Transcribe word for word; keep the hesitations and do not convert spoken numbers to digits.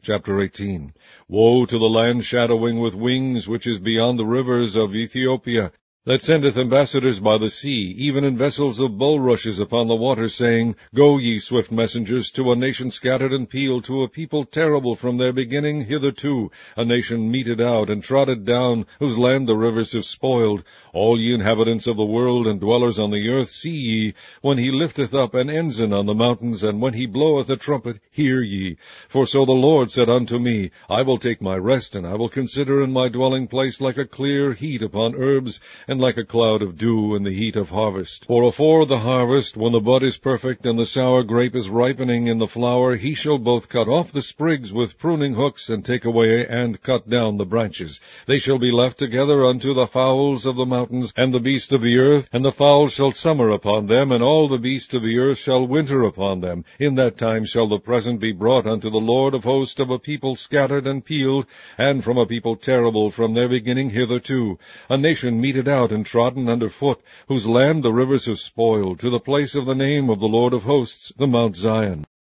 Chapter eighteen. Woe to the land shadowing with wings, which is beyond the rivers of Ethiopia, that sendeth ambassadors by the sea, even in vessels of bulrushes upon the water, saying, Go, ye swift messengers, to a nation scattered and peeled, to a people terrible from their beginning hitherto, a nation meted out and trodden down, whose land the rivers have spoiled. All ye inhabitants of the world and dwellers on the earth, see ye, when he lifteth up an ensign on the mountains, and when he bloweth a trumpet, hear ye. For so the Lord said unto me, I will take my rest, and I will consider in my dwelling place like a clear heat upon herbs, and like a cloud of dew in the heat of harvest. For afore the harvest, when the bud is perfect, and the sour grape is ripening in the flower, he shall both cut off the sprigs with pruning hooks, and take away and cut down the branches. They shall be left together unto the fowls of the mountains, and the beasts of the earth, and the fowls shall summer upon them, and all the beasts of the earth shall winter upon them. In that time shall the present be brought unto the Lord of hosts of a people scattered and peeled, and from a people terrible from their beginning hitherto, a nation meted out and trodden under foot, whose land the rivers have spoiled, to the place of the name of the Lord of hosts, the Mount Zion.